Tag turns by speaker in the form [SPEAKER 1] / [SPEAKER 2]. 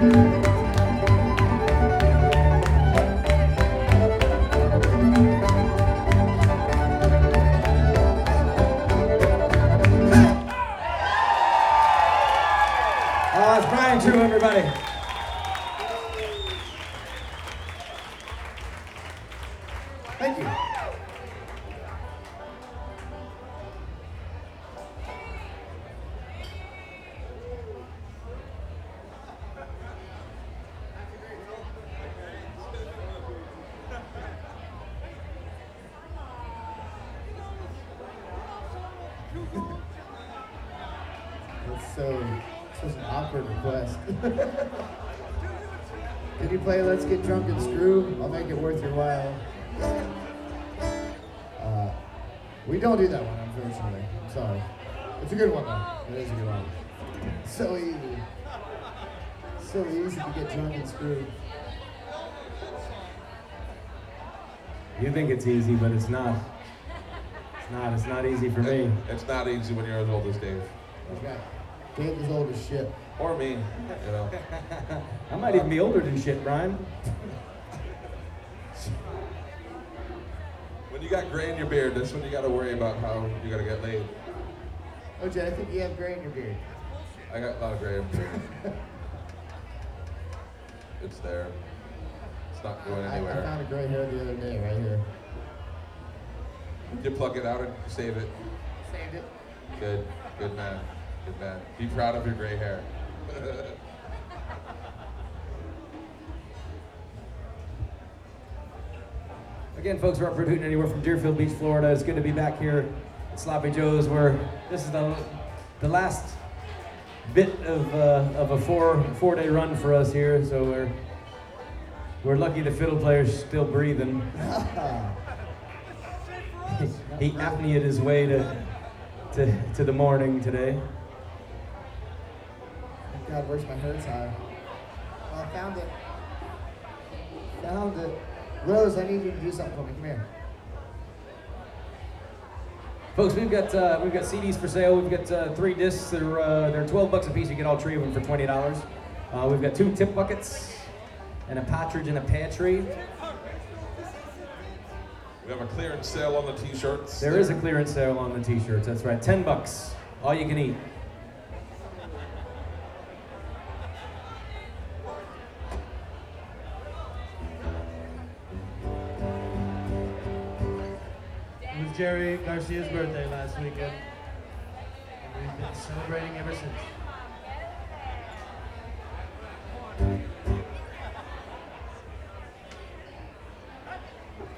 [SPEAKER 1] It's Brian True, everybody. Thank you. That's such an awkward request. Can you play Let's Get Drunk and Screw? I'll make it worth your while. We don't do that one, unfortunately. I'm sorry. It's a good one, though. It is a good one. So easy. So easy to get drunk and screwed.
[SPEAKER 2] You think it's easy, but it's not. It's not easy for me.
[SPEAKER 3] It's not easy when you're as old as Dave.
[SPEAKER 1] Okay. Dave is old as shit.
[SPEAKER 3] Or me, you know.
[SPEAKER 2] I might even be older than shit, Brian.
[SPEAKER 3] When you got gray in your beard, that's when you got to worry about how you got to get laid.
[SPEAKER 1] OJ, I think you have gray in your beard.
[SPEAKER 3] I got a lot of gray in my beard. It's there. It's not going anywhere.
[SPEAKER 1] I found a gray hair the other day, right here.
[SPEAKER 3] You pluck it out and save it.
[SPEAKER 1] Saved it.
[SPEAKER 3] Good. Good man. Good man. Be proud of your gray hair.
[SPEAKER 2] Again, folks, we're up for Hootin' Anywhere from Deerfield Beach, Florida. It's good to be back here at Sloppy Joe's, where this is the last bit of a four-day run for us here. So we're lucky the fiddle player's still breathing. He apnea'd his way to the morning today.
[SPEAKER 1] God, where's my hair tie? Oh, I found it. Found it. Rose, I need you to do something for me. Come here.
[SPEAKER 2] Folks, we've got CDs for sale. We've got 3 discs. They're $12 a piece. You get all 3 of them for $20. We've got 2 tip buckets and a partridge in a pear tree.
[SPEAKER 3] We have a clearance sale on the t-shirts.
[SPEAKER 2] There is a clearance sale on the t-shirts. That's right. $10. All you can eat.
[SPEAKER 4] It was Jerry Garcia's birthday last weekend, and we've been celebrating ever since.